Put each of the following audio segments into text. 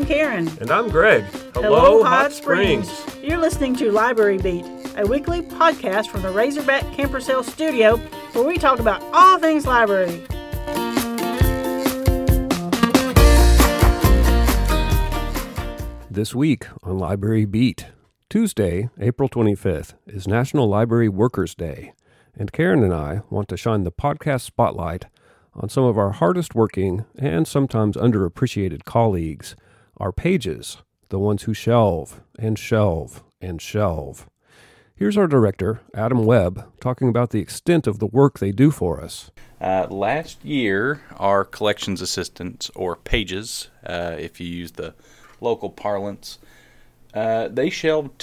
I'm Karen. And I'm Greg. Hello, Hot Springs. You're listening to Library Beat, a weekly podcast from the Razorback Campers Hill studio where we talk about all things library. This week on Library Beat, Tuesday, April 25th, is National Library Workers' Day, and Karen and I want to shine the podcast spotlight on some of our hardest working and sometimes underappreciated colleagues, our pages, the ones who shelve and shelve and shelve. Here's our director, Adam Webb, talking about the extent of the work they do for us. Last year, our collections assistants, or pages, if you use the local parlance, they shelved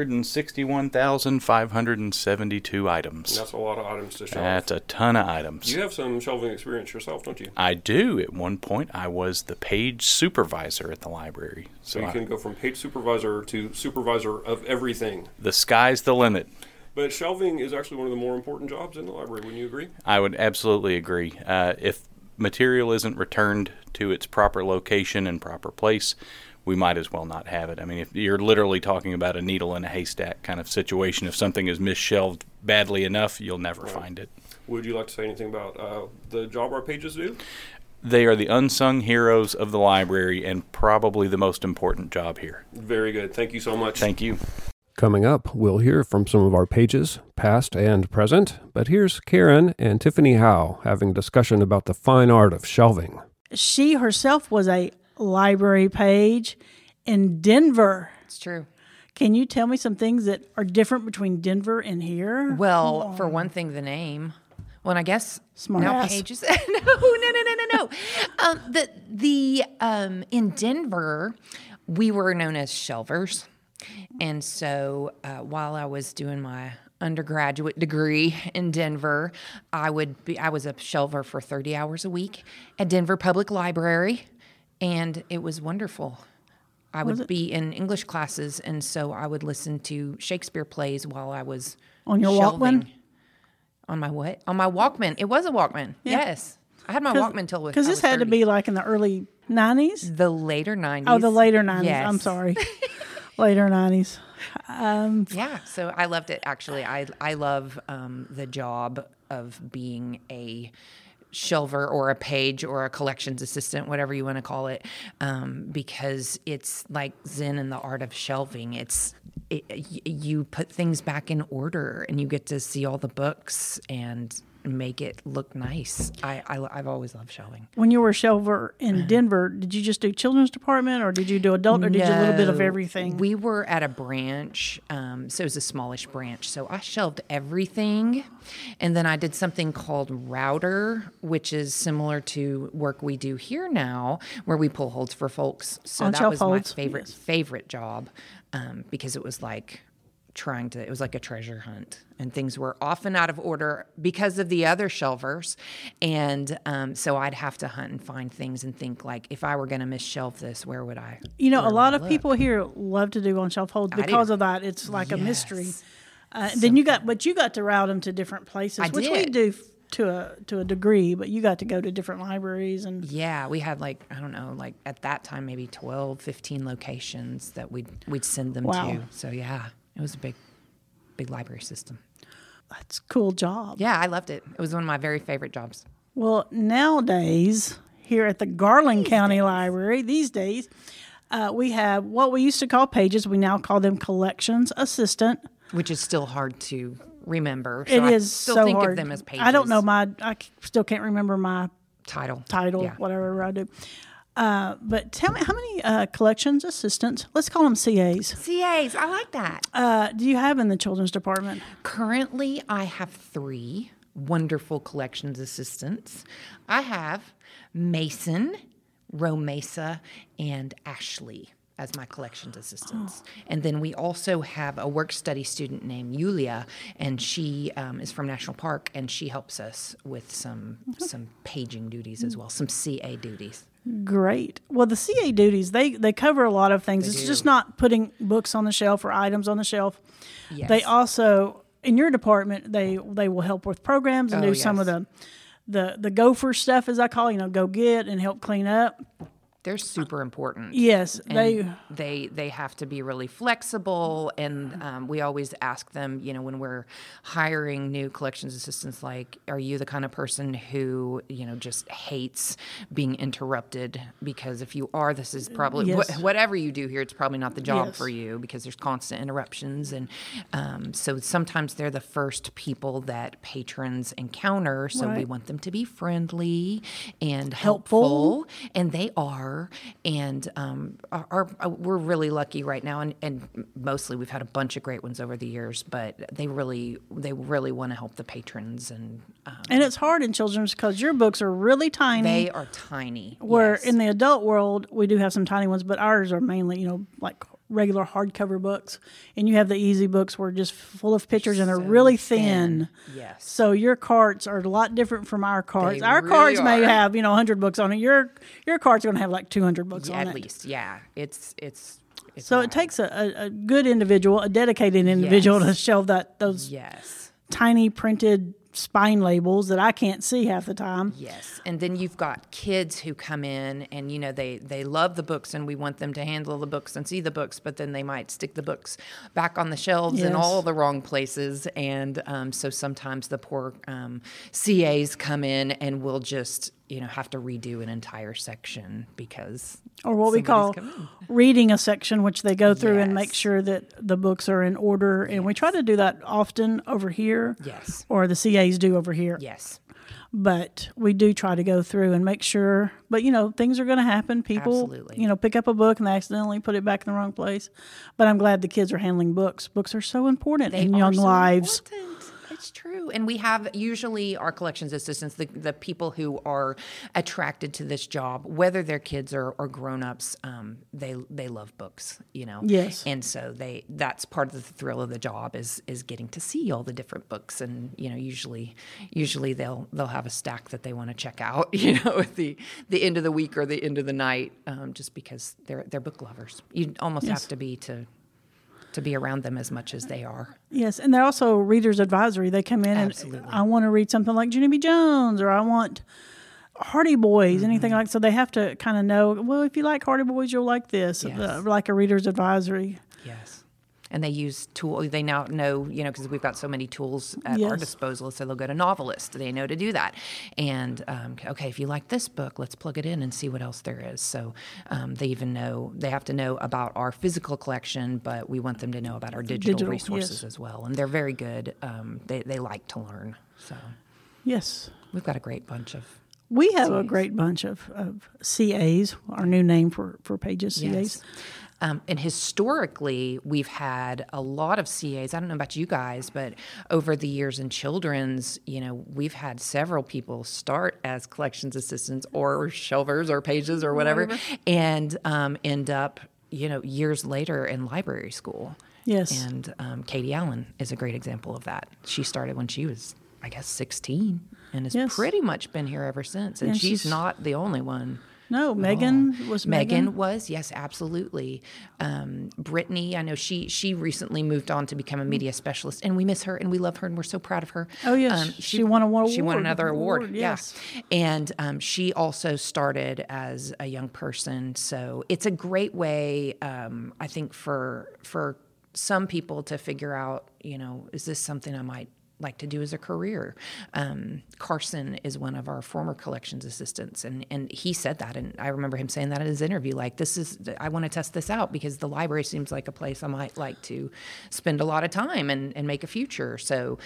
261,572 items. That's a lot of items to shelve. That's a ton of items. You have some shelving experience yourself, don't you? I do. At one point, I was the page supervisor at the library. So you can go from page supervisor to supervisor of everything. The sky's the limit. But shelving is actually one of the more important jobs in the library. Wouldn't you agree? I would absolutely agree. If material isn't returned to its proper location and proper place, we might as well not have it. I mean, if you're literally talking about a needle in a haystack kind of situation, if something is misshelved badly enough, you'll never find it. Would you like to say anything about the job our pages do? They are the unsung heroes of the library and probably the most important job here. Very good. Thank you so much. Thank you. Coming up, we'll hear from some of our pages, past and present, but here's Karen and Tiffany Howe having a discussion about the fine art of shelving. She herself was a library page in Denver. It's true. Can you tell me some things that are different between Denver and here? Well, for one thing, the name. Well, and I guess Smart now ass. pages. No. In Denver, we were known as shelvers, and so while I was doing my undergraduate degree in Denver, I was a shelver for 30 hours a week at Denver Public Library. And it was wonderful. I would be in English classes, and so I would listen to Shakespeare plays while I was On your shelving. Walkman? On my what? On my Walkman. It was a Walkman. Yeah. Yes. I had my Walkman till Because this had to be like in the early 90s? the later 90s. Oh, the later 90s. Yes. I'm sorry. Later 90s. Yeah, so I loved it, actually. I love the job of being a shelver or a page or a collections assistant, whatever you want to call it, because it's like Zen in the art of shelving. You put things back in order, and you get to see all the books and make it look nice. I've always loved shelving. When you were a shelver in Denver, did you just do children's department, or did you do adult, or did you do a little bit of everything? We were at a branch, so it was a smallish branch. So I shelved everything, and then I did something called router, which is similar to work we do here now, where we pull holds for folks. So that was my favorite job, because it was like it was like a treasure hunt, and things were often out of order because of the other shelvers. And so I'd have to hunt and find things and think, like, if I were going to misshelve this, where would I? You know, a lot of people here love to do on shelf holds because of that. It's like a Yes. mystery. Then you got to route them to different places, which we do to a degree, but you got to go to different libraries. And Yeah, we had at that time, maybe 12, 15 locations that we'd send them to. So yeah. It was a big library system. that's a cool job. Yeah, I loved it. It was one of my very favorite jobs. Well, nowadays, here at the Garland County Library, these days, we have what we used to call pages. We now call them collections assistant. Which is still hard to remember. It is I still so think hard. of them as pages. I don't know I still can't remember my title, yeah. Whatever I do. But tell me, how many collections assistants, let's call them CAs, CAs, I like that. do you have in the children's department? Currently, I have 3 wonderful collections assistants. I have Mason, Romesa, and Ashley as my collections assistants. And then we also have a work study student named Yulia, and she is from National Park, and she helps us with some paging duties as well, some CA duties. Great. Well, the CA duties, they cover a lot of things. It's just not putting books on the shelf or items on the shelf. Yes. They also, in your department, they will help with programs and some of the gopher stuff, as I call it, go get and help clean up. They're super important. Yes, And they have to be really flexible, and we always ask them, when we're hiring new collections assistants, like, are you the kind of person who just hates being interrupted? Because if you are, this is probably Yes. whatever you do here, it's probably not the job Yes. for you, because there's constant interruptions, and so sometimes they're the first people that patrons encounter. So we Right. want them to be friendly and Helpful. helpful, and they are. And we're really lucky right now, and mostly we've had a bunch of great ones over the years. But they really want to help the patrons, and it's hard in children's because your books are really tiny. they are tiny. Where yes. in the adult world, we do have some tiny ones, but ours are mainly, like regular hardcover books. And you have the easy books where just full of pictures and they're So really thin. Yes. So your carts are a lot different from our carts. They Our really carts may are. have, 100 books on it. Your cart's going to have like 200 books Yeah, on at it. least, yeah. It's So wild. it takes a good individual, a dedicated individual Yes. to shelve those Yes. tiny printed spine labels that I can't see half the time. Yes, and then you've got kids who come in, and they love the books, and we want them to handle the books and see the books, but then they might stick the books back on the shelves in Yes. all the wrong places, and so sometimes the poor CAs come in and will just have to redo an entire section because Or what we call somebody's come reading a section, which they go through and make Yes. sure that the books are in order. And we try to do that often over here. Yes. Or the CAs do over here. in. Yes, But we do try to go through and make sure. But, things are going to happen. People, Absolutely. Pick up a book and they accidentally put it back in the wrong place. But I'm glad the kids are handling books. Books are so important they in are young so lives. important. It's true. And we have usually our collections assistants, the people who are attracted to this job, whether they're kids or grown-ups, they love books, Yes. And so that's part of the thrill of the job is getting to see all the different books. And, usually they'll have a stack that they want to check out, at the end of the week or the end of the night, just because they're book lovers. You almost Yes. have to be to be around them as much as they are. Yes, and they're also readers advisory. They come in Absolutely. and I want to read something like Junie B. Jones, or I want Hardy Boys, Mm-hmm. anything like. So they have to kind of know. Well, if you like Hardy Boys, you'll like this, Yes. like a reader's advisory. Yes. And they use tools. They now know, because we've got so many tools at our Yes. disposal. So they'll go to Novelist. They know to do that. And, okay, if you like this book, let's plug it in and see what else there is. So they have to know about our physical collection, but we want them to know about our digital resources yes. as well. And they're very good. They like to learn. So Yes, we've got a great bunch of. we have a CAs. great bunch of CAs. Our new name for pages, CAs. Yes. And historically, we've had a lot of CAs. I don't know about you guys, but over the years in children's, we've had several people start as collections assistants or shelvers or pages or whatever. And end up, years later in library school. Yes. And Katie Allen is a great example of that. She started when she was, I guess, 16 and has Yes. pretty much been here ever since. And And she's she's- not the only one. No, Megan was Megan Megan. was, yes, absolutely. Brittany, I know she recently moved on to become a media specialist, and we miss her and we love her and we're so proud of her. Oh, yes. She won a award. She won another award. Yes. Yeah. And she also started as a young person, so it's a great way, I think, for some people to figure out, is this something I might like to do as a career. Carson is one of our former collections assistants, and he said that, and I remember him saying that in his interview, like, I want to test this out because the library seems like a place I might like to spend a lot of time and make a future. So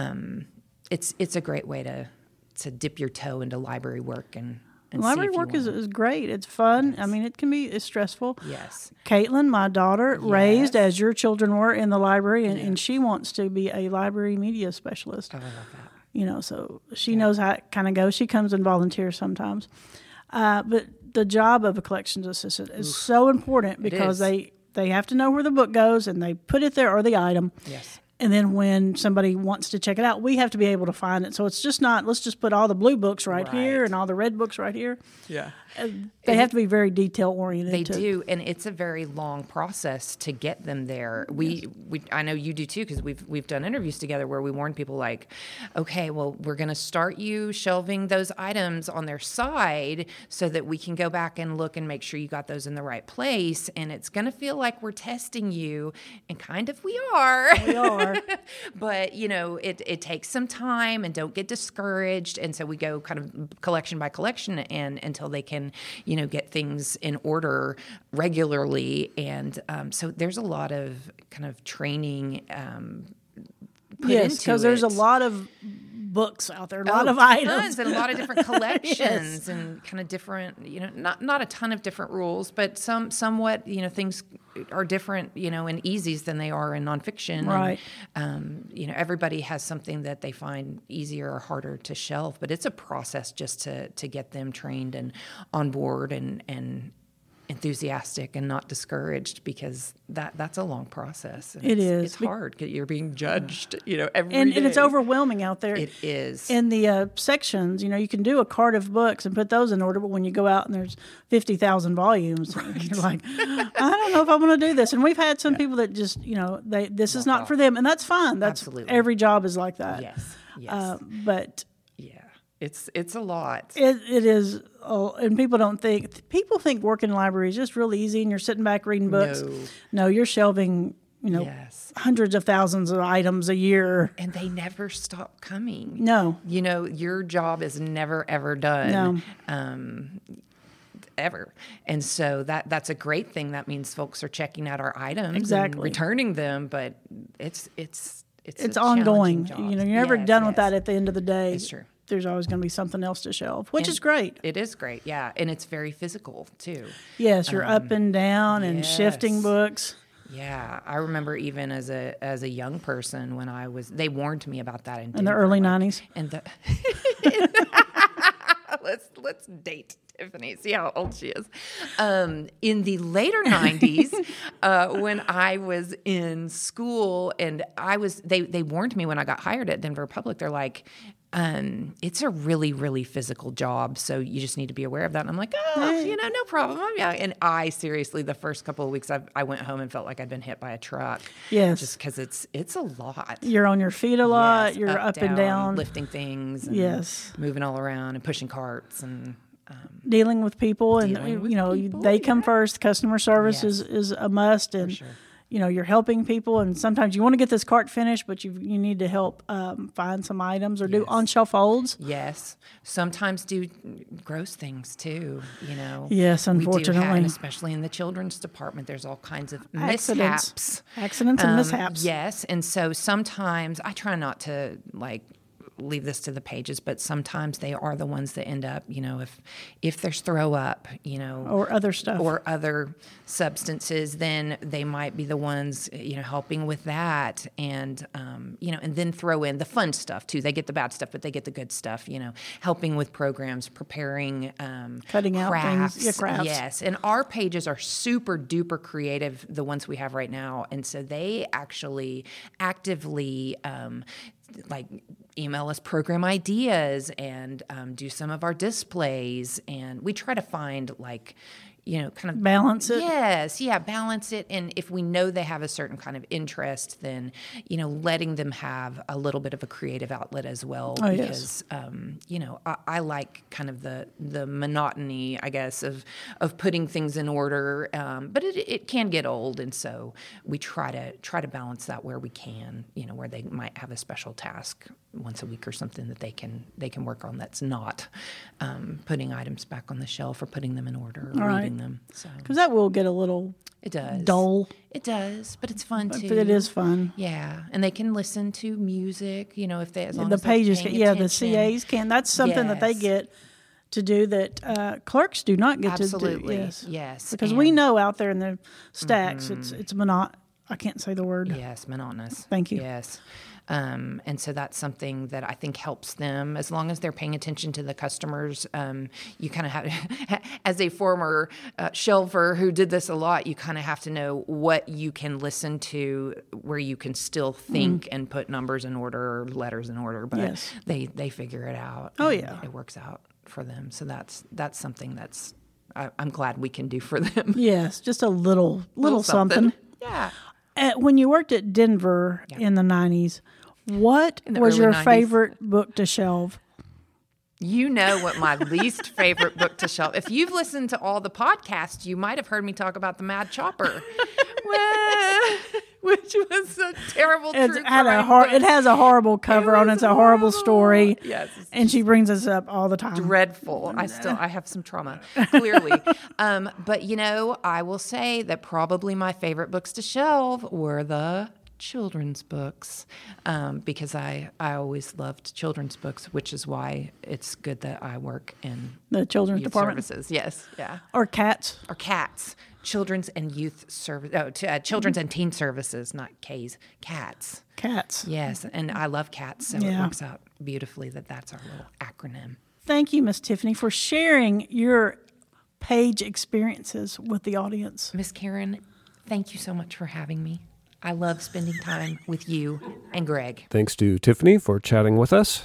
it's a great way to dip your toe into library work and Library see if you work wanna- is great. It's fun. I mean, it's stressful. Yes. Caitlin, my daughter, raised Yes. as your children were in the library, and she wants to be a library media specialist. Oh, I love that. So she knows how it kind of goes. She comes and volunteers sometimes. But the job of a collections assistant is so important because is. they have to know where the book goes, and they put it there, or the item. Yes. And then when somebody wants to check it out, we have to be able to find it. So it's just not, let's just put all the blue books right here and all the red books right here. Yeah. They have to be very detail oriented. They do, and it's a very long process to get them there. We I know you do too, because we've done interviews together where we warn people like, okay, well, we're going to start you shelving those items on their side so that we can go back and look and make sure you got those in the right place. And it's going to feel like we're testing you, and kind of we are. We are. But, it takes some time, and don't get discouraged. And so we go kind of collection by collection and until they can, get things in order regularly. And so there's a lot of kind of training put into it. Because there's a lot of books out there, a lot of items. Tons, and a lot of different collections and kind of different, not a ton of different rules, but somewhat, things are different, in easies than they are in nonfiction. Right. And, everybody has something that they find easier or harder to shelve, but it's a process just to get them trained and on board and enthusiastic and not discouraged, because that's a long process. And it's hard because you're being judged, every day. And it's overwhelming out there. It is. In the sections, you can do a cart of books and put those in order, but when you go out and there's 50,000 volumes, you're like, I don't know if I want to do this. And we've had some people that just, this is not for them, and that's fine. That's Absolutely. Every job is like that. Yes. But yeah, it's a lot. It is. And people think working in libraries is just real easy and you're sitting back reading books. No, you're shelving, hundreds of thousands of items a year. And they never stop coming. No. Your job is never, ever done. No. Ever. And so that's a great thing. That means folks are checking out our items and returning them, but it's ongoing. Job. You're never done with that at the end of the day. It's true. There's always going to be something else to shelve, which is great. It is great, yeah. And it's very physical, too. Yes, you're up and down and shifting books. Yeah, I remember even as a young person when they warned me about that in the early 90s. And let's date Tiffany, see how old she is. In the later 90s, when I was in school, and they warned me when I got hired at Denver Public. They're like, it's a really, really physical job, so you just need to be aware of that. And I'm like, no problem. Yeah. And I seriously, the first couple of weeks, I went home and felt like I'd been hit by a truck. Yes. Just because it's a lot. You're on your feet a lot. You're up and down. Lifting things. And moving all around and pushing carts and... dealing with people, and they come first. Customer service is a must, and sure. You're helping people, and sometimes you want to get this cart finished, but you need to help find some items or do on shelf holds. Yes, sometimes do gross things too. Yes, unfortunately, and especially in the children's department, there's all kinds of mishaps, accidents and mishaps. Yes, and so sometimes I try not to leave this to the pages, but sometimes they are the ones that end up, if there's throw up, or other stuff, or other substances, then they might be the ones, helping with that, and and then throw in the fun stuff too. They get the bad stuff, but they get the good stuff, helping with programs, preparing, cutting crafts. Out things, crafts. Yes, and our pages are super duper creative, the ones we have right now, and so they actually actively email us program ideas and do some of our displays, and we try to find kind of balance it. Yes, yeah, balance it. And if we know they have a certain kind of interest, then letting them have a little bit of a creative outlet as well. Because I like kind of the monotony, I guess, of putting things in order. But it can get old, and so we try to balance that where we can. Where they might have a special task once a week or something that they can work on. That's not putting items back on the shelf or putting them in order or reading them. Because that will get a little dull. It does, but it's fun too. But it is fun. Yeah, and they can listen to music. If they as long the as pages, the CAs can. That's something that they get to do that clerks do not get to do. Yes. Because we know out there in the stacks, it's I can't say the word. Yes, monotonous. Thank you. Yes. And so that's something that I think helps them as long as they're paying attention to the customers. You kind of have, as a former shelver who did this a lot, you kind of have to know what you can listen to where you can still think and put numbers in order or letters in order, but they figure it out. Oh, yeah. It works out for them. So that's something that's I'm glad we can do for them. Yes, just a little something. Yeah. When you worked at Denver in the 90s, what was your 90s. favorite book to shelve? You know what my least favorite book to shelve. If you've listened to all the podcasts, you might have heard me talk about The Mad Chopper, which was a terrible true crime book. It has a horrible cover on it. It's a horrible story. Yes. And she brings us up all the time. Dreadful. I have some trauma, clearly. But, I will say that probably my favorite books to shelve were the children's books, because I always loved children's books, which is why it's good that I work in the children's youth department. services. Yes, yeah. Or cats. Or cats. Children's and youth service. Children's and teen services, not K's. Cats. Cats. Yes, and I love cats, so it works out beautifully that's our little acronym. Thank you, Miss Tiffany, for sharing your page experiences with the audience. Miss Karen, thank you so much for having me. I love spending time with you and Greg. Thanks to Tiffany for chatting with us.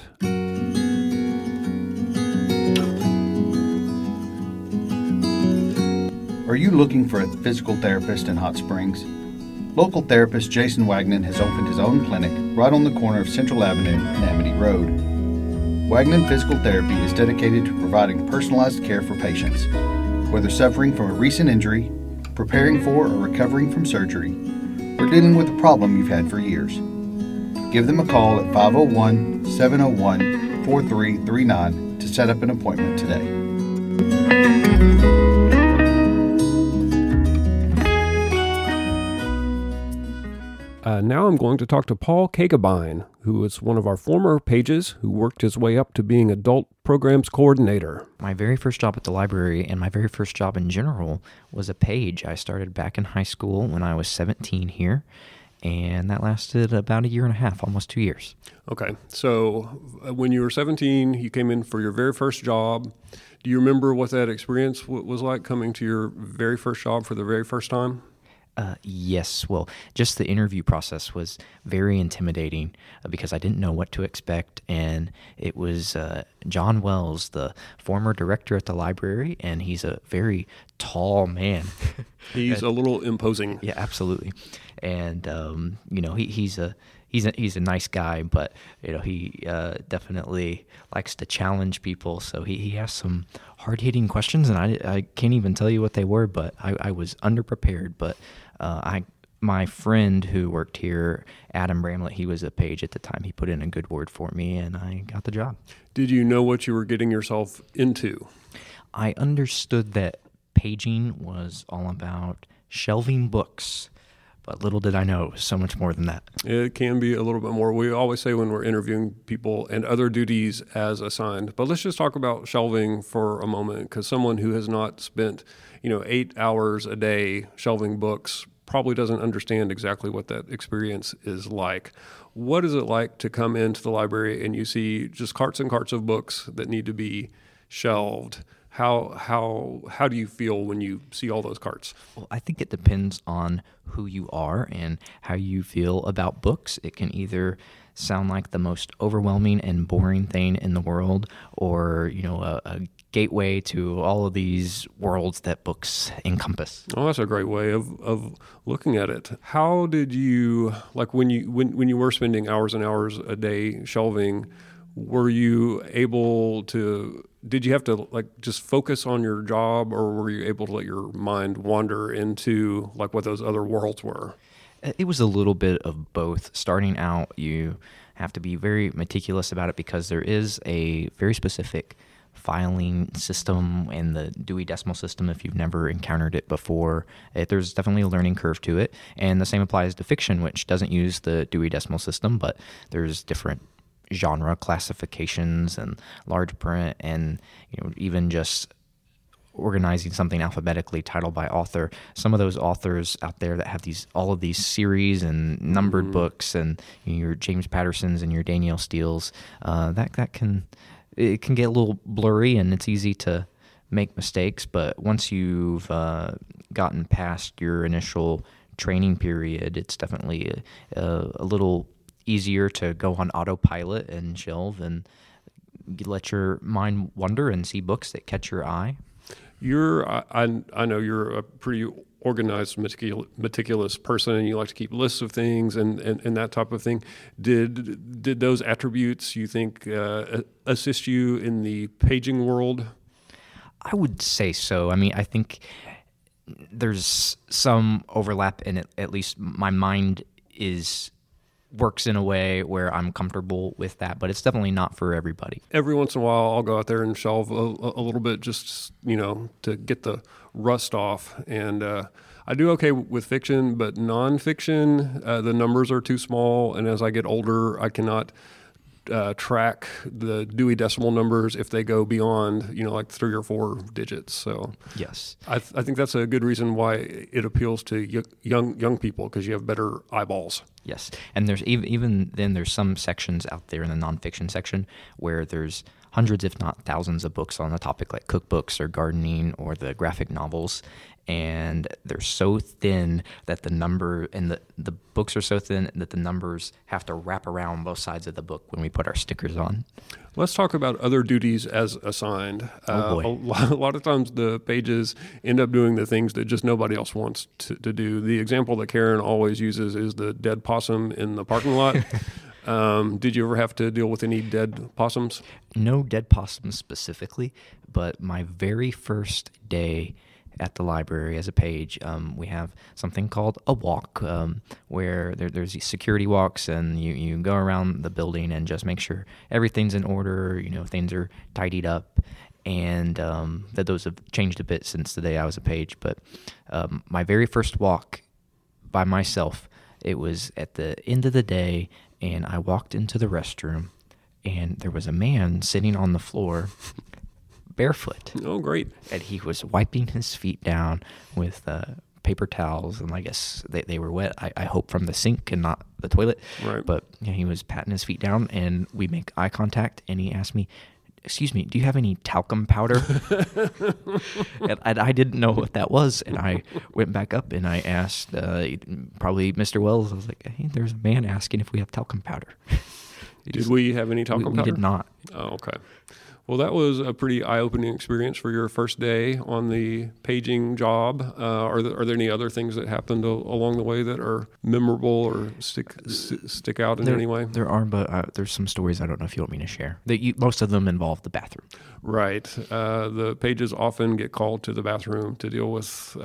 Are you looking for a physical therapist in Hot Springs? Local therapist Jason Wagnon has opened his own clinic right on the corner of Central Avenue and Amity Road. Wagnon Physical Therapy is dedicated to providing personalized care for patients, whether suffering from a recent injury, preparing for or recovering from surgery, or dealing with a problem you've had for years. Give them a call at 501-701-4339 to set up an appointment today. Now I'm going to talk to Paul Kagabine, who is one of our former pages who worked his way up to being adult programs coordinator. My very first job at the library and my very first job in general was a page. I started back in high school when I was 17 here, and that lasted about a year and a half, almost 2 years. Okay, so when you were 17, you came in for your very first job. Do you remember what that experience was like coming to your very first job for the very first time? Yes. Well, just the interview process was very intimidating because I didn't know what to expect. And it was John Wells, the former director at the library, and he's a very tall man. He's a little imposing. Yeah, absolutely. And, he's a nice guy, but, he definitely likes to challenge people. So he has some hard-hitting questions, and I can't even tell you what they were, but I was underprepared. But my friend who worked here, Adam Bramlett, he was a page at the time. He put in a good word for me, and I got the job. Did you know what you were getting yourself into? I understood that paging was all about shelving books, but little did I know it was so much more than that. It can be a little bit more. We always say when we're interviewing people and other duties as assigned. But let's just talk about shelving for a moment, because someone who has not spent 8 hours a day shelving books probably doesn't understand exactly what that experience is like. What is it like to come into the library and you see just carts and carts of books that need to be shelved? How do you feel when you see all those carts? Well, I think it depends on who you are and how you feel about books. It can either sound like the most overwhelming and boring thing in the world, or a gateway to all of these worlds that books encompass. Oh, that's a great way of looking at it. How did you, like when you were spending hours and hours a day shelving, were you able to, did you have to just focus on your job, or were you able to let your mind wander into what those other worlds were? It was a little bit of both. Starting out, you have to be very meticulous about it because there is a very specific filing system in the Dewey Decimal System. If you've never encountered it before, there's definitely a learning curve to it. And the same applies to fiction, which doesn't use the Dewey Decimal System, but there's different genre classifications and large print and even just organizing something alphabetically, title by author. Some of those authors out there that have all of these series and numbered books, and your James Pattersons and your Danielle Steeles, that can get a little blurry, and it's easy to make mistakes. But once you've gotten past your initial training period, it's definitely a little easier to go on autopilot and shelve and let your mind wander and see books that catch your eye. I know you're a pretty organized, meticulous person, and you like to keep lists of things and that type of thing. Did those attributes, you think, assist you in the paging world? I would say so. I mean, I think there's some overlap in it. At least my mind works in a way where I'm comfortable with that, but it's definitely not for everybody. Every once in a while, I'll go out there and shelve a little bit, just to get the rust off. And I do okay with fiction, but nonfiction, the numbers are too small, and as I get older, I cannot track the Dewey Decimal numbers if they go beyond, like 3 or 4 digits. So yes, I think that's a good reason why it appeals to young people, because you have better eyeballs. Yes, and there's even then there's some sections out there in the nonfiction section where there's hundreds, if not thousands, of books on the topic, like cookbooks or gardening or the graphic novels. And they're so thin that the number and the books are so thin that the numbers have to wrap around both sides of the book when we put our stickers on. Let's talk about other duties as assigned. Oh boy. A lot of times the pages end up doing the things that just nobody else wants to do. The example that Karen always uses is the dead possum in the parking lot. Did you ever have to deal with any dead possums? No dead possums specifically, but my very first day at the library as a page, we have something called a walk, where there's these security walks, and you go around the building and just make sure everything's in order, things are tidied up, and that those have changed a bit since the day I was a page. But my very first walk by myself, it was at the end of the day, and I walked into the restroom, and there was a man sitting on the floor barefoot. Oh, great. And he was wiping his feet down with paper towels, and I guess they were wet, I hope from the sink and not the toilet. Right. But he was patting his feet down, and we make eye contact, and he asked me, "Excuse me, do you have any talcum powder?" and I didn't know what that was, and I went back up and I asked probably Mr. Wells. I was like, "Hey, there's a man asking if we have talcum powder." Did we have any talcum powder? We did not. Oh, okay. Well, that was a pretty eye-opening experience for your first day on the paging job. Are there any other things that happened along the way that are memorable or stick out in any way? There are, but there's some stories I don't know if you want me to share. Most of them involve the bathroom. Right. The pages often get called to the bathroom to deal with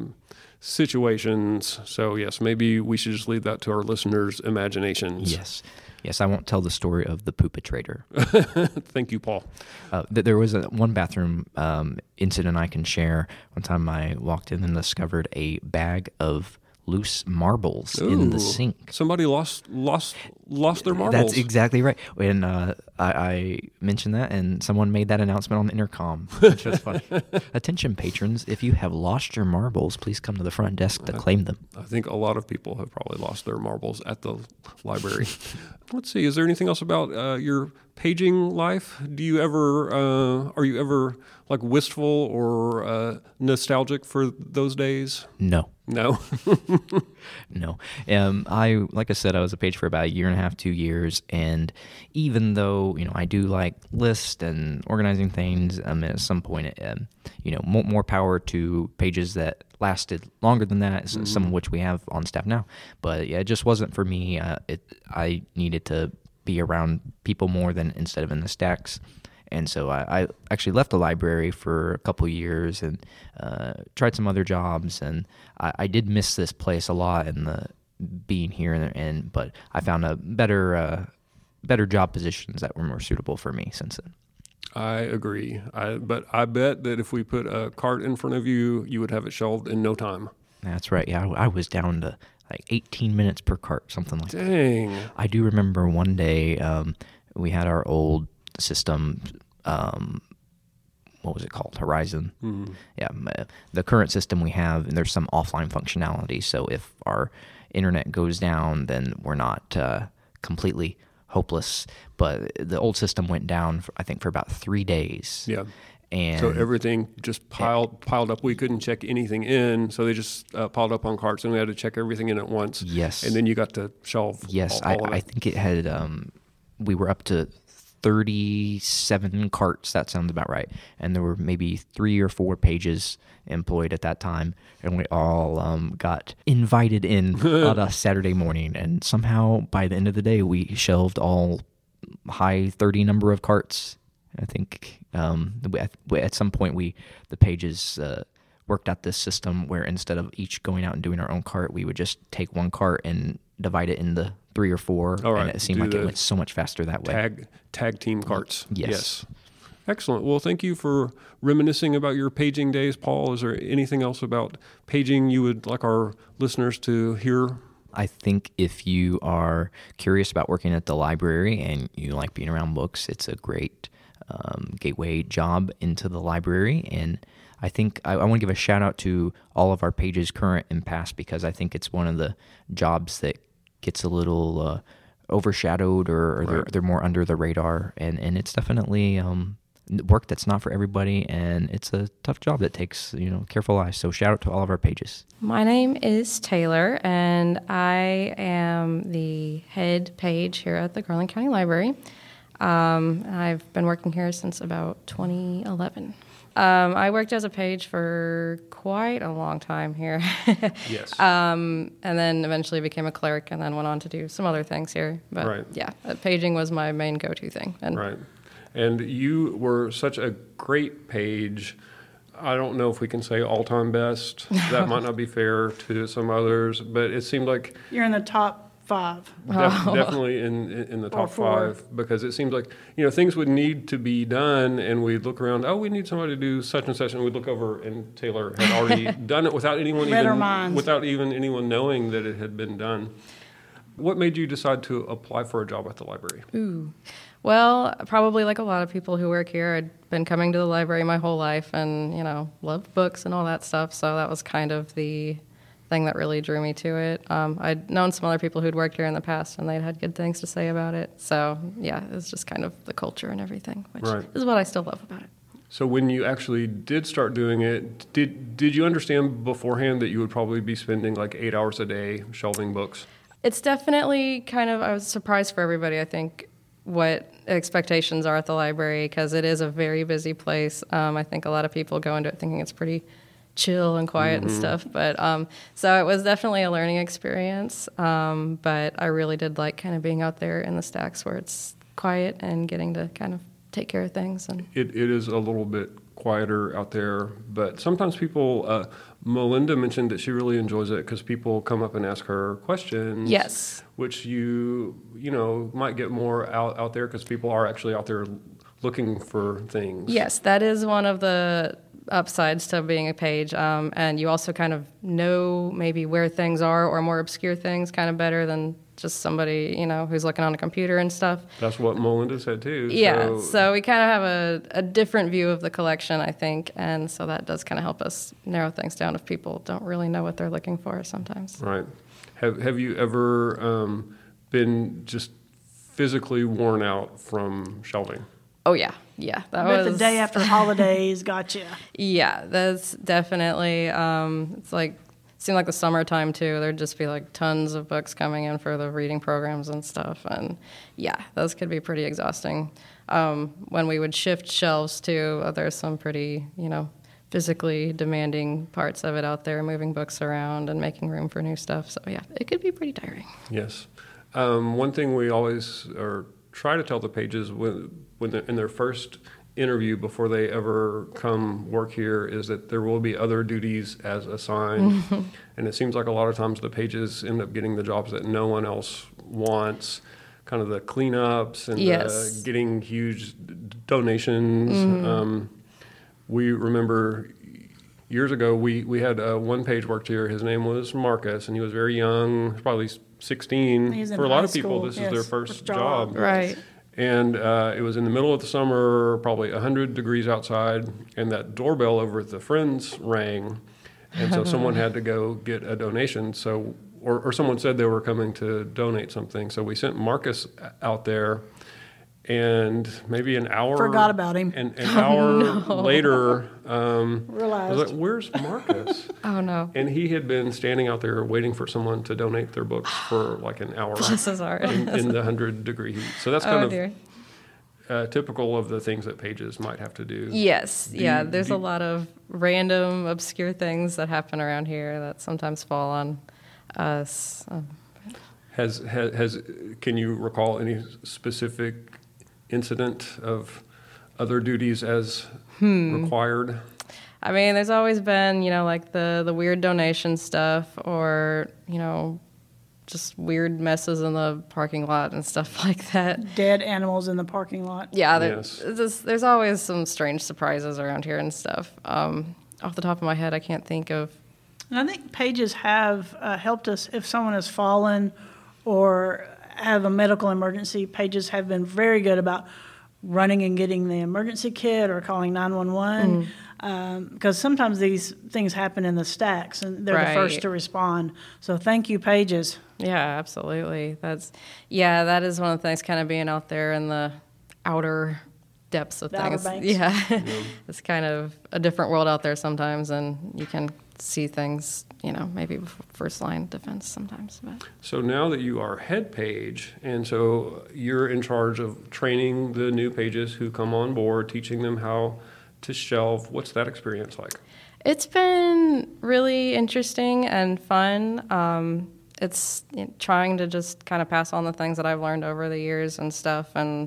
situations. So, yes, maybe we should just leave that to our listeners' imaginations. Yes, I won't tell the story of the poopatrator. Thank you, Paul. There was one bathroom incident I can share. One time I walked in and discovered a bag of loose marbles in the sink. Somebody lost their marbles. That's exactly right. And I mentioned that, and someone made that announcement on the intercom, which was funny. Attention, patrons, if you have lost your marbles, please come to the front desk to claim them. I think a lot of people have probably lost their marbles at the library. Let's see, is there anything else about your paging life? Do you ever, are you ever like wistful or nostalgic for those days? No. No. No. Like I said, I was a page for about 1.5 years, 2 years, and even though I do like lists and organizing things, at some point, more power to pages that lasted longer than that. Mm-hmm. Some of which we have on staff now, but yeah, it just wasn't for me. I needed to be around people more than instead of in the stacks. And so I actually left the library for a couple of years and tried some other jobs. And I did miss this place a lot in the being here. But I found a better job positions that were more suitable for me since then. I agree. But I bet that if we put a cart in front of you, you would have it shelved in no time. That's right. Yeah, I was down to like 18 minutes per cart, something like that. Dang. I do remember one day we had our old system, what was it called? Horizon. Yeah, the current system we have, and there's some offline functionality. So if our internet goes down, then we're not completely hopeless. But the old system went down, I think, for about 3 days. Yeah. And So everything just piled up. We couldn't check anything in, so they just piled up on carts, and we had to check everything in at once. Yes. And then you got to shelve. Yes, all of I it. think it had. We were up to 37 carts. That sounds about right. And there were maybe 3 or 4 pages employed at that time, and we all got invited in on a Saturday morning. And somehow by the end of the day, we shelved all high 30 number of carts. I think at some point the pages worked out this system where instead of each going out and doing our own cart, we would just take one cart and divide it into 3 or 4, All right. and it seemed Do like it the went so much faster that way. Tag team carts. Yes. Excellent. Well, thank you for reminiscing about your paging days, Paul. Is there anything else about paging you would like our listeners to hear? I think if you are curious about working at the library and you like being around books, it's a great gateway job into the library. And I think I want to give a shout out to all of our pages, current and past, because I think it's one of the jobs that gets a little overshadowed or Right. they're more under the radar. And it's definitely work that's not for everybody, and it's a tough job that takes careful eyes. So shout out to all of our pages. My name is Taylor, and I am the head page here at the Garland County Library. I've been working here since about 2011. I worked as a page for quite a long time here. Yes. And then eventually became a clerk and then went on to do some other things here. But Right. yeah, paging was my main go-to thing. And Right. And you were such a great page. I don't know if we can say all-time best. That might not be fair to some others, but it seemed like You're in the top 5. definitely in the top 4. 5, because it seemed like things would need to be done, and we'd look around. Oh, we need somebody to do such and such, and we'd look over, and Taylor had already done it without anyone Read our minds. without even anyone knowing that it had been done. What made you decide to apply for a job at the library? Well, probably like a lot of people who work here, I'd been coming to the library my whole life and, loved books and all that stuff. So that was kind of the thing that really drew me to it. I'd known some other people who'd worked here in the past, and they'd had good things to say about it. So, yeah, it was just kind of the culture and everything, which Right. is what I still love about it. So when you actually did start doing it, did you understand beforehand that you would probably be spending like 8 hours a day shelving books? It's definitely I was surprised for everybody, I think, what expectations are at the library, because it is a very busy place. I think a lot of people go into it thinking it's pretty chill and quiet and stuff. But so it was definitely a learning experience. But I really did like kind of being out there in the stacks where it's quiet and getting to kind of take care of things. And It is a little bit quieter out there, but sometimes people, Melinda mentioned that she really enjoys it because people come up and ask her questions. yes. Which you might get more out there because people are actually out there looking for things. Yes, that is one of the upsides to being a page. And you also kind of know maybe where things are, or more obscure things, kind of better than just somebody, who's looking on a computer and stuff. That's what Melinda said too. Yeah, so we kind of have a different view of the collection, I think. And so that does kind of help us narrow things down if people don't really know what they're looking for sometimes. Right. Have you ever been just physically worn out from shelving? Oh, yeah. Yeah, that But was the day after holidays, gotcha. Yeah, that's definitely, it's like, seemed like the summertime too. There'd just be like tons of books coming in for the reading programs and stuff. And yeah, those could be pretty exhausting. When we would shift shelves too, there's some pretty, physically demanding parts of it out there, moving books around and making room for new stuff. So yeah, it could be pretty tiring. Yes. One thing we always try to tell the pages when they're in their first interview before they ever come work here is that there will be other duties as assigned. And it seems like a lot of times the pages end up getting the jobs that no one else wants, kind of the cleanups and Yes. the getting huge donations. We remember years ago we had one page worked here. His name was Marcus, and he was very young, probably 16. He's in For a lot high of people, school, this is yes, their first first job. job. Right. And it was in the middle of the summer, probably 100 degrees outside, and that doorbell over at the Friends rang. And so someone had to go get a donation. So, or someone said they were coming to donate something. So we sent Marcus out there, and maybe an hour. Forgot about him. An hour later, Realized. I was like, "Where's Marcus?" Oh no. And he had been standing out there waiting for someone to donate their books for like an hour Bless his heart. in the 100-degree heat. So that's Oh kind dear. of typical of the things that Pages might have to do. Yes, yeah. you- There's do a you- lot of random, obscure things that happen around here that sometimes fall on us. Has can you recall any specific incident of other duties as required? I mean, there's always been, like the weird donation stuff, or just weird messes in the parking lot and stuff like that. Dead animals in the parking lot. Yeah, Yes. there's always some strange surprises around here and stuff. Off the top of my head, I can't think of. And I think Pages have helped us if someone has fallen or have a medical emergency. Pages have been very good about running and getting the emergency kit or calling 911 because sometimes these things happen in the stacks and they're the first Right. to respond. So thank you, Pages. Yeah, absolutely. That is one of the things, kind of being out there in the outer depths of The Outer things. Banks. Yeah, it's kind of a different world out there sometimes, and you can see things, maybe first line defense sometimes. But So now that you are head page, and so you're in charge of training the new pages who come on board, teaching them how to shelve. What's that experience like? it's been really interesting and fun. It's trying to just kind of pass on the things that I've learned over the years and stuff, and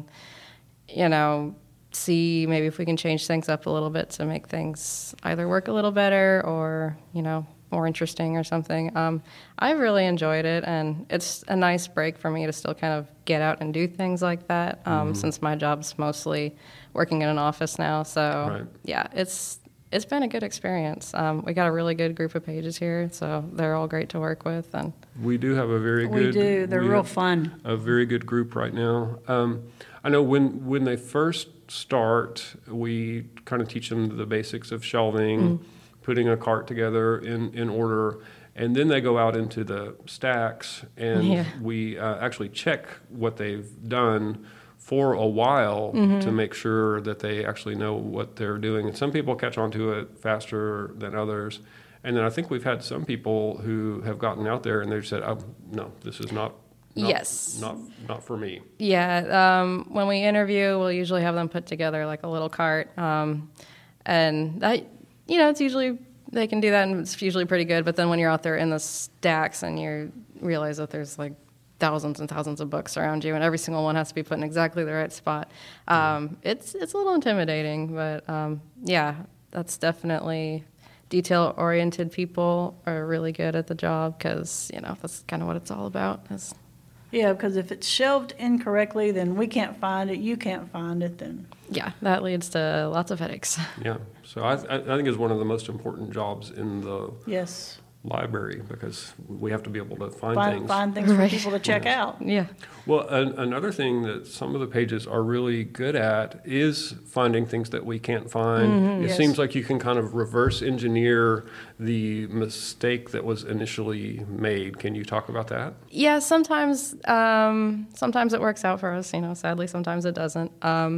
see maybe if we can change things up a little bit to make things either work a little better or more interesting or something. I've really enjoyed it, and it's a nice break for me to still kind of get out and do things like that, since my job's mostly working in an office now. So Right. yeah, it's been a good experience. We got a really good group of pages here, so they're all great to work with. And We do have a very We good. do. They're we real have fun. A very good group right now. I know when they first start, we kind of teach them the basics of shelving, putting a cart together in order, and then they go out into the stacks, and Yeah. we actually check what they've done for a while to make sure that they actually know what they're doing. And some people catch on to it faster than others. And then I think we've had some people who have gotten out there and they've said, "Oh, no, this is not Yes. not for me." yeah, when we interview, we'll usually have them put together like a little cart, and that it's usually they can do that, and it's usually pretty good. But then when you're out there in the stacks and you realize that there's like thousands and thousands of books around you, and every single one has to be put in exactly the right spot. It's a little intimidating, but yeah, that's definitely detail-oriented people are really good at the job because that's kind of what it's all about. Yeah, because if it's shelved incorrectly, then we can't find it, you can't find it, then Yeah, that leads to lots of headaches. Yeah. So I think it's one of the most important jobs in the yes, library because we have to be able to find things. find things for Right. people to check out. Yeah. Well, another thing that some of the pages are really good at is finding things that we can't find. It Yes. seems like you can kind of reverse engineer the mistake that was initially made. Can you talk about that? Yeah, sometimes it works out for us, sadly sometimes it doesn't.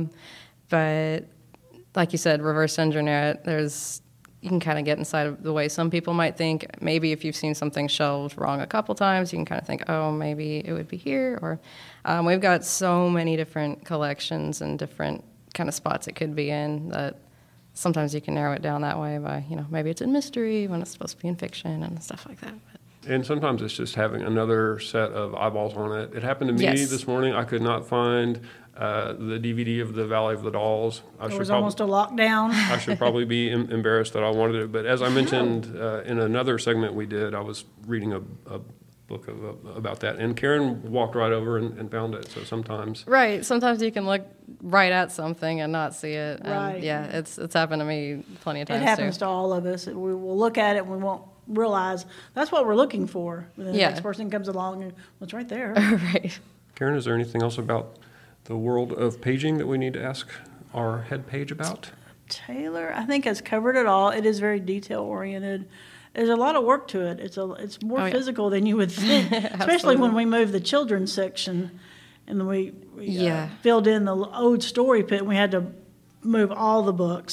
But like you said, reverse engineer it. You can kind of get inside of the way some people might think. Maybe if you've seen something shelved wrong a couple times, you can kind of think, oh, maybe it would be here. Or we've got so many different collections and different kind of spots it could be in that sometimes you can narrow it down that way by, maybe it's in mystery when it's supposed to be in fiction and stuff like that. But And sometimes it's just having another set of eyeballs on it. It happened to me Yes. this morning. I could not find the DVD of the Valley of the Dolls. It was almost a lockdown. I should probably be embarrassed that I wanted it. But as I mentioned in another segment we did, I was reading a book about that. And Karen walked right over and found it. So sometimes. Right. Sometimes you can look right at something and not see it. And Right. yeah, it's happened to me plenty of times It happens too. to all of us. We will look at it and we won't realize that's what we're looking for. And then the Yeah. next person comes along and, well, it's right there. Right. Karen, is there anything else about the world of paging that we need to ask our head page about? Taylor, I think, has covered it all. It is very detail oriented. There's a lot of work to it. It's more physical than you would think, especially when we moved the children's section, and then we filled in the old story pit. And we had to move all the books.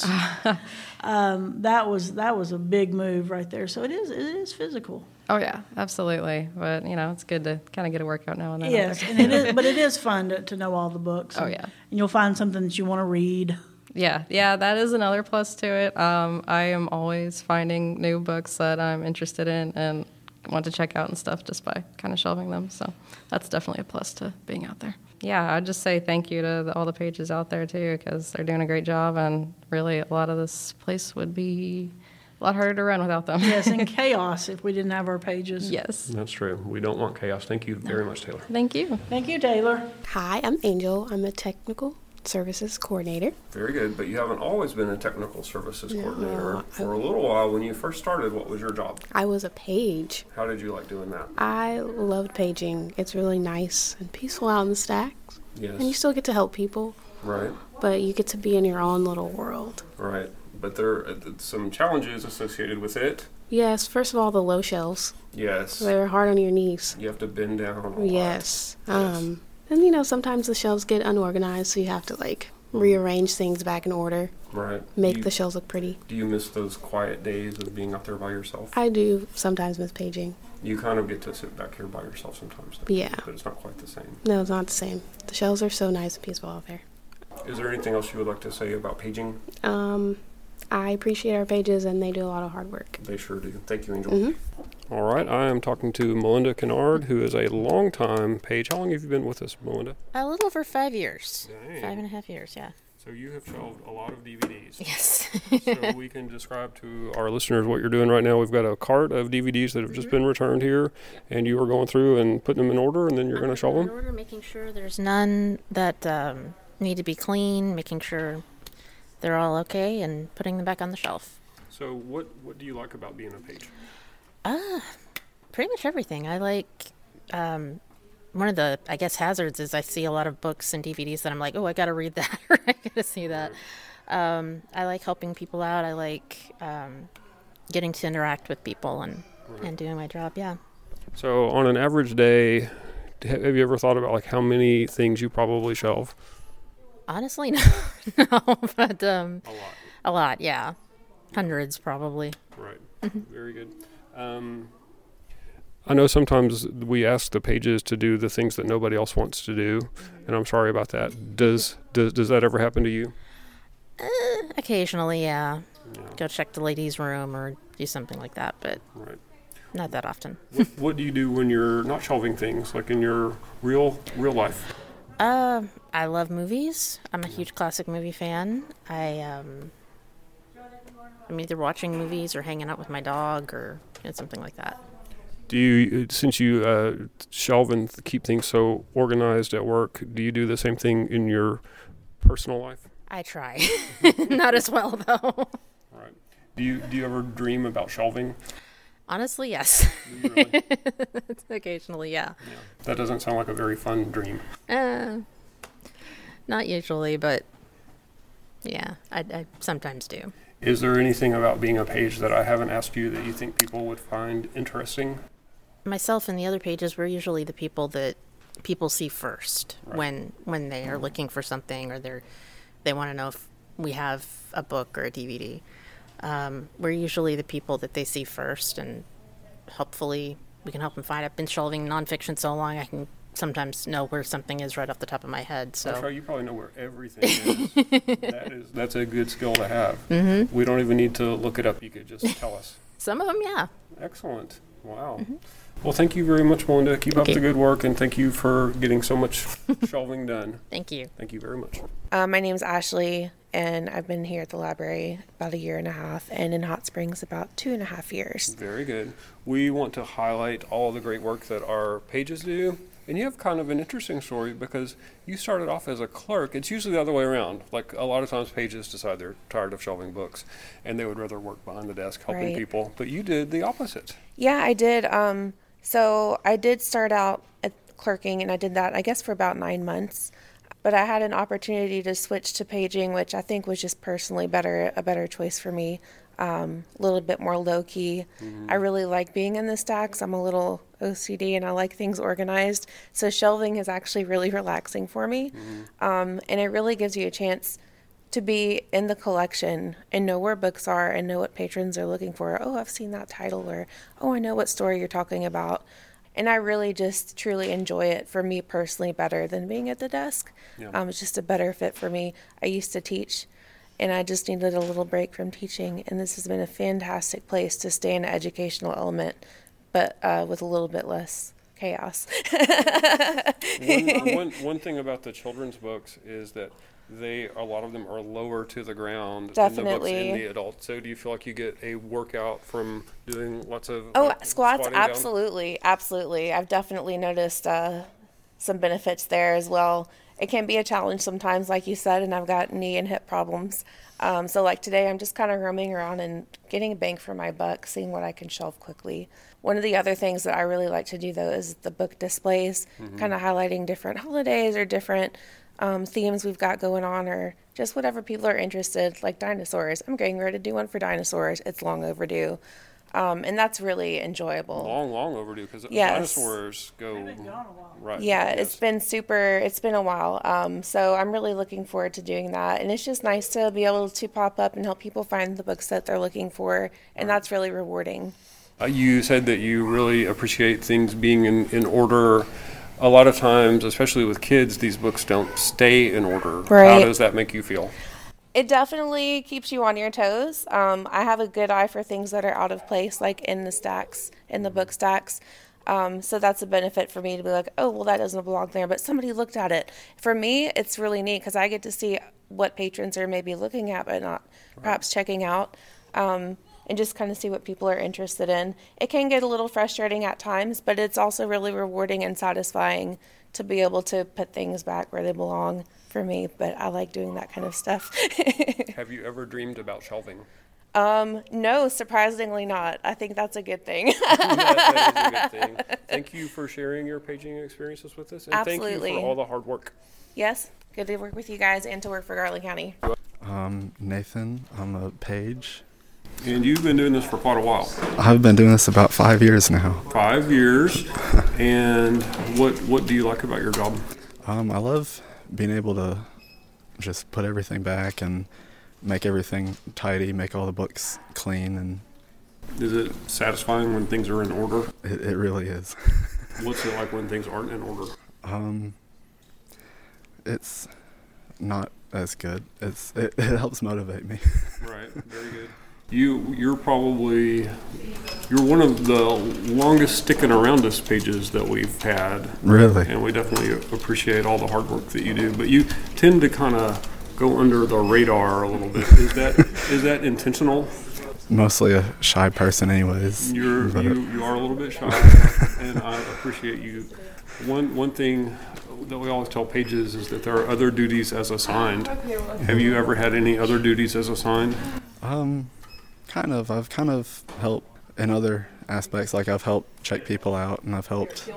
That was a big move right there. So it is physical. Oh yeah, absolutely. But it's good to kind of get a workout now and then. Yes, and it is, but it is fun to know all the books. Oh yeah, and you'll find something that you want to read. Yeah, that is another plus to it. I am always finding new books that I'm interested in and want to check out and stuff just by kind of shelving them. So that's definitely a plus to being out there. Yeah, I'd just say thank you to all the pages out there too, because they're doing a great job, and really a lot of this place would be a lot harder to run without them. Yes, and chaos if we didn't have our pages. Yes. That's true. We don't want chaos. Thank you very much, Taylor. Thank you. Thank you, Taylor. Hi, I'm Angel. I'm a technical services coordinator. Very good, but you haven't always been a technical services coordinator. For a little while, when you first started, what was your job? I was a page. How did you like doing that? I loved paging. It's really nice and peaceful out in the stacks. Yes. And you still get to help people. Right. But you get to be in your own little world. Right. But there are some challenges associated with it. Yes, first of all, the low shelves. Yes. They're hard on your knees. You have to bend down a lot. Yes. Yes. And sometimes the shelves get unorganized, so you have to rearrange things back in order. Right. Make the shelves look pretty. Do you miss those quiet days of being out there by yourself? I do sometimes miss paging. You kind of get to sit back here by yourself sometimes. Yeah. But it's not quite the same. No, it's not the same. The shelves are so nice and peaceful out there. Is there anything else you would like to say about paging? I appreciate our pages, and they do a lot of hard work. They sure do. Thank you, Angel. All right, I am talking to Melinda Kennard, who is a longtime page. How long have you been with us, Melinda? A little over 5 years. Dang. 5.5 years, yeah. So you have shelved a lot of DVDs. Yes. So we can describe to our listeners what you're doing right now. We've got a cart of DVDs that have just been returned here, and you are going through and putting them in order, and then you're going to shelve them? In order, making sure there's none that need to be clean, making sure they're all okay, and putting them back on the shelf. So what do you like about being a page? Pretty much everything. I like, one of the, I guess, hazards is I see a lot of books and DVDs that I'm like, oh, I got to read that, or I got to see that. I like helping people out. I like getting to interact with people and doing my job, yeah. So on an average day, have you ever thought about how many things you probably shelve? Honestly, no, but a lot, yeah. Hundreds, probably. Right. Very good. I know sometimes we ask the pages to do the things that nobody else wants to do, and I'm sorry about that. Does that ever happen to you? Occasionally, yeah. Go check the ladies' room or do something like that, but not that often. What do you do when you're not shelving things, like in your real life? I love movies. I'm a huge classic movie fan. I'm either watching movies or hanging out with my dog or something like that. Do you, since you shelve and keep things so organized at work, do you do the same thing in your personal life? I try. Not as well, though. Right. Do you ever dream about shelving? Honestly, yes. Do you really? Occasionally, yeah. That doesn't sound like a very fun dream. Not usually, but yeah, I sometimes do. Is there anything about being a page that I haven't asked you that you think people would find interesting? Myself and the other pages, we're usually the people that people see first when they are looking for something or they want to know if we have a book or a DVD. We're usually the people that they see first, and hopefully we can help them find it. I've been shelving nonfiction so long I can sometimes know where something is right off the top of my head. So that's right. You probably know where everything is. That's a good skill to have. Mm-hmm. We don't even need to look it up. You could just tell us. Some of them, yeah. Excellent. Wow. Mm-hmm. Well, thank you very much, Melinda. Keep up the good work, and thank you for getting so much shelving done. Thank you. Thank you very much. My name is Ashley, and I've been here at the library about 1.5 years, and in Hot Springs about 2.5 years. Very good. We want to highlight all the great work that our pages do. And you have kind of an interesting story because you started off as a clerk. It's usually the other way around. Like a lot of times pages decide they're tired of shelving books and they would rather work behind the desk helping people. But you did the opposite. Yeah, I did. So I did start out at clerking, and I did that, I guess, for about 9 months. but I had an opportunity to switch to paging, which I think was just personally a better choice for me. A little bit more low-key. I really like being in the stacks. I'm a little OCD and I like things organized. So shelving is actually really relaxing for me. And it really gives you a chance to be in the collection and know where books are and know what patrons are looking for. Oh, I've seen that title, or oh, I know what story you're talking about. And I really just truly enjoy it, for me personally, better than being at the desk. It's just a better fit for me. I used to teach, and I just needed a little break from teaching, and this has been a fantastic place to stay in an educational element, but with a little bit less chaos. One thing about the children's books is that a lot of them are lower to the ground Definitely. than the books in the adult. So do you feel like you get a workout from doing lots of squats? squatting Absolutely. I've definitely noticed some benefits there as well. It can be a challenge sometimes, like you said, and I've got knee and hip problems. So like today, I'm just kind of roaming around and getting a bang for my buck, seeing what I can shelve quickly. One of the other things that I really like to do, though, is the book displays, kind of highlighting different holidays or different themes we've got going on, or just whatever people are interested, like dinosaurs. I'm getting ready to do one for dinosaurs. It's long overdue. And that's really enjoyable. Long overdue, because dinosaurs go right. Yeah, it's been a while. So I'm really looking forward to doing that. And it's just nice to be able to pop up and help people find the books that they're looking for. And that's really rewarding. You said that you really appreciate things being in order. A lot of times, especially with kids, these books don't stay in order. Right. How does that make you feel? It definitely keeps you on your toes. I have a good eye for things that are out of place, like in the stacks, in the book stacks. So that's a benefit for me to be like, oh, well, that doesn't belong there, but somebody looked at it. For me, it's really neat because I get to see what patrons are maybe looking at, but not perhaps checking out, and just kind of see what people are interested in. It can get a little frustrating at times, but it's also really rewarding and satisfying to be able to put things back where they belong for me. But I like doing that kind of stuff. Have you ever dreamed about shelving? No, surprisingly not. I think that's a good thing. that is a good thing. Thank you for sharing your paging experiences with us. And Absolutely. Thank you for all the hard work. Yes, good to work with you guys and to work for Garland County. Nathan, I'm a page. And you've been doing this for quite a while. I've been doing this about 5 years now. 5 years. And what do you like about your job? I love being able to just put everything back and make everything tidy, make all the books clean. And is it satisfying when things are in order? It really is. What's it like when things aren't in order? It's not as good. It helps motivate me. Right, very good. You're one of the longest sticking around us pages that we've had. Really? And we definitely appreciate all the hard work that you do. But you tend to kind of go under the radar a little bit. Is that intentional? Mostly a shy person anyways. You are a little bit shy, and I appreciate you. One thing that we always tell pages is that there are other duties as assigned. Have you ever had any other duties as assigned? I've kind of helped in other aspects. Like I've helped check people out, and I've helped,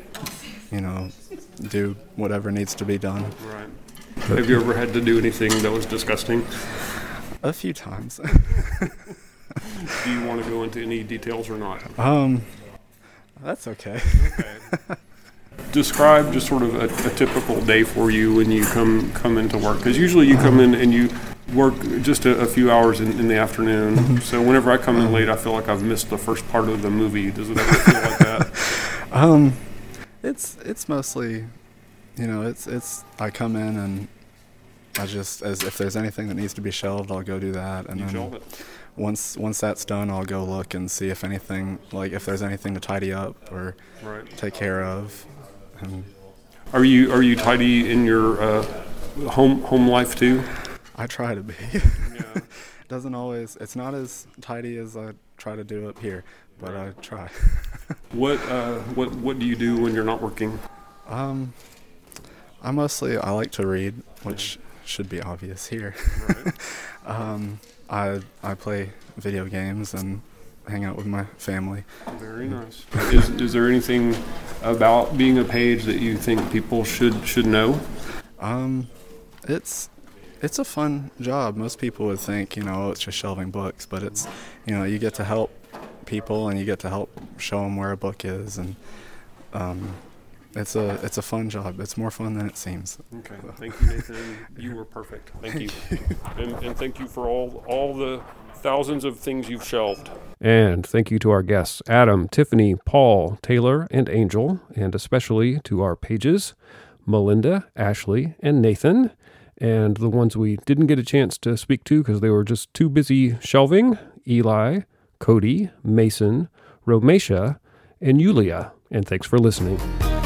do whatever needs to be done. Right. Have you ever had to do anything that was disgusting? A few times. Do you want to go into any details or not? That's okay. Describe just sort of a typical day for you when you come into work. Because usually you come in and you work just a few hours in the afternoon. So whenever I come in late, I feel like I've missed the first part of the movie. Does it ever feel like that? It's mostly, it's I come in and I just, as if there's anything that needs to be shelved, I'll go do that. And you then shelve it. Once that's done, I'll go look and see if anything, like if there's anything to tidy up or take care of. And are you tidy in your home life too? I try to be. Yeah. It's not as tidy as I try to do up here, but I try. What do you do when you're not working? I like to read, which should be obvious here. Right. I play video games and hang out with my family. Very nice. Is there anything about being a page that you think people should know? It's a fun job. Most people would think, it's just shelving books, but it's, you get to help people and you get to help show them where a book is, and it's a fun job. It's more fun than it seems. Okay, thank you, Nathan. You were perfect. Thank you. And thank you for all the thousands of things you've shelved. And thank you to our guests, Adam, Tiffany, Paul, Taylor, and Angel, and especially to our pages, Melinda, Ashley, and Nathan, and the ones we didn't get a chance to speak to because they were just too busy shelving, Eli, Cody, Mason, Romeisha, and Yulia. And thanks for listening.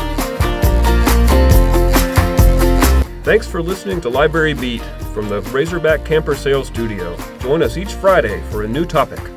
Thanks for listening to Library Beat from the Razorback Camper Sales Studio. Join us each Friday for a new topic.